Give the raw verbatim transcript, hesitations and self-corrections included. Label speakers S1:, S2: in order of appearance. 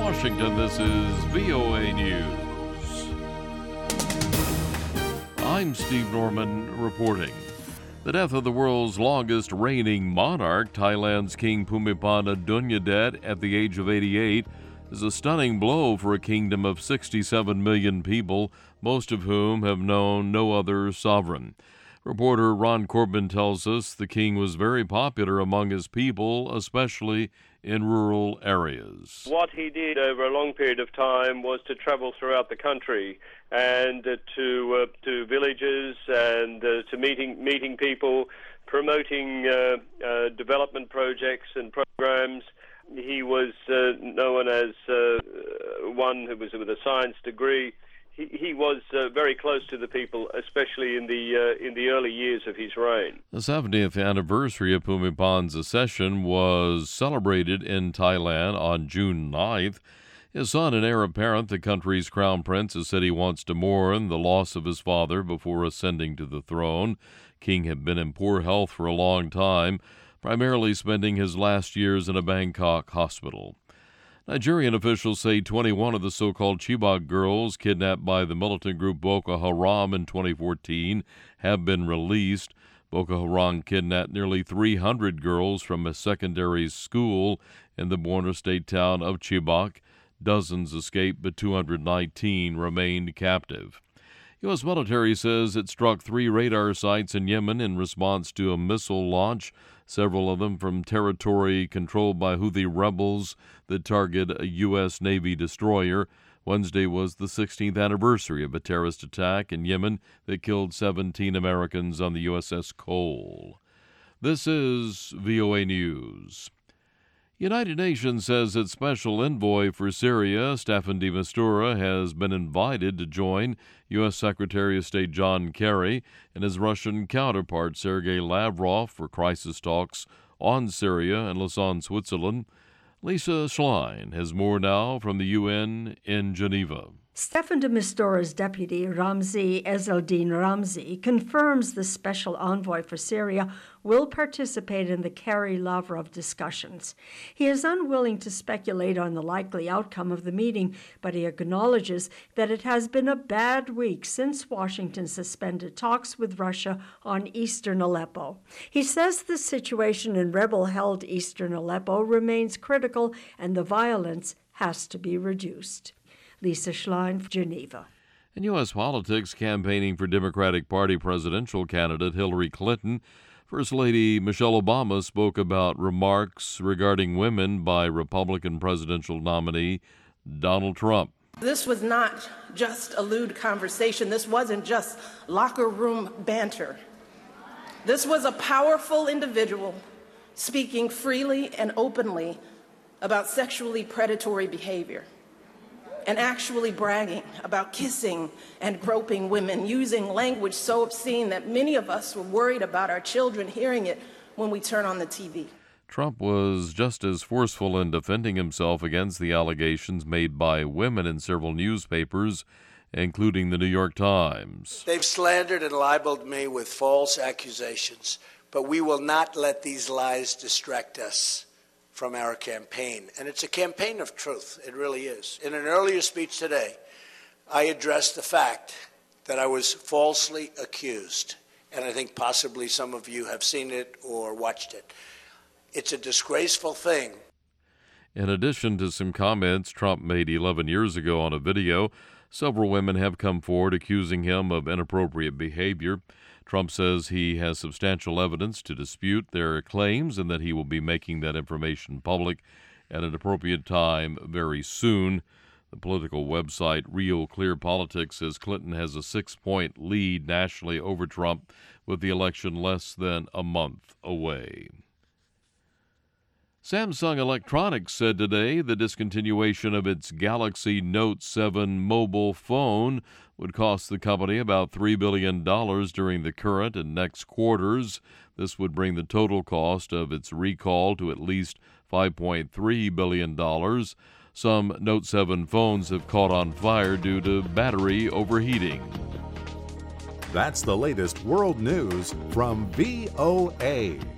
S1: Washington, this is V O A News. I'm Steve Norman reporting. The death of the world's longest reigning monarch, Thailand's King Bhumibol Adulyadej, at the age of eighty-eight, is a stunning blow for a kingdom of sixty-seven million people, most of whom have known no other sovereign. Reporter Ron Corbin tells us the king was very popular among his people, especially in rural areas.
S2: What he did over a long period of time was to travel throughout the country and uh, to uh, to villages and uh, to meeting meeting people, promoting uh, uh, development projects and programs. He was uh, known as uh, one who was with a science degree. He, he was uh, very close to the people, especially in the uh, in the early years of his reign.
S1: The seventieth anniversary of Bhumibol's accession was celebrated in Thailand on June ninth. His son and heir apparent, the country's crown prince, has said he wants to mourn the loss of his father before ascending to the throne. King had been in poor health for a long time, primarily spending his last years in a Bangkok hospital. Nigerian officials say twenty-one of the so-called Chibok girls kidnapped by the militant group Boko Haram in twenty fourteen have been released. Boko Haram kidnapped nearly three hundred girls from a secondary school in the Borno State town of Chibok. Dozens escaped, but two hundred nineteen remained captive. U S military says it struck three radar sites in Yemen in response to a missile launch, several of them from territory controlled by Houthi rebels that target a U S Navy destroyer. Wednesday was the sixteenth anniversary of a terrorist attack in Yemen that killed seventeen Americans on the U S S Cole. This is V O A News. United Nations says its special envoy for Syria, Staffan de Mistura, has been invited to join U S Secretary of State John Kerry and his Russian counterpart Sergei Lavrov for crisis talks on Syria in Lausanne, Switzerland. Lisa Schlein has more now from the U N in Geneva.
S3: Staffan de Mistura's deputy, Ramzi Ezzeldin Ramzi, confirms the special envoy for Syria will participate in the Kerry-Lavrov discussions. He is unwilling to speculate on the likely outcome of the meeting, but he acknowledges that it has been a bad week since Washington suspended talks with Russia on eastern Aleppo. He says the situation in rebel-held eastern Aleppo remains critical and the violence has to be reduced. Lisa Schlein, Geneva.
S1: In U S politics, campaigning for Democratic Party presidential candidate Hillary Clinton, First Lady Michelle Obama spoke about remarks regarding women by Republican presidential nominee Donald Trump.
S4: This was not just a lewd conversation. This wasn't just locker room banter. This was a powerful individual speaking freely and openly about sexually predatory behavior, and actually bragging about kissing and groping women, using language so obscene that many of us were worried about our children hearing it when we turn on the T V.
S1: Trump was just as forceful in defending himself against the allegations made by women in several newspapers, including the New York Times.
S5: They've slandered and libeled me with false accusations, but we will not let these lies distract us from our campaign. And it's a campaign of truth. It really is. In an earlier speech today, I addressed the fact that I was falsely accused. And I think possibly some of you have seen it or watched it. It's a disgraceful thing.
S1: In addition to some comments Trump made eleven years ago on a video, several women have come forward accusing him of inappropriate behavior. Trump says he has substantial evidence to dispute their claims and that he will be making that information public at an appropriate time very soon. The political website Real Clear Politics says Clinton has a six-point lead nationally over Trump with the election less than a month away. Samsung Electronics said today the discontinuation of its Galaxy Note seven mobile phone would cost the company about three billion dollars during the current and next quarters. This would bring the total cost of its recall to at least five point three billion dollars. Some Note seven phones have caught on fire due to battery overheating.
S6: That's the latest world news from V O A.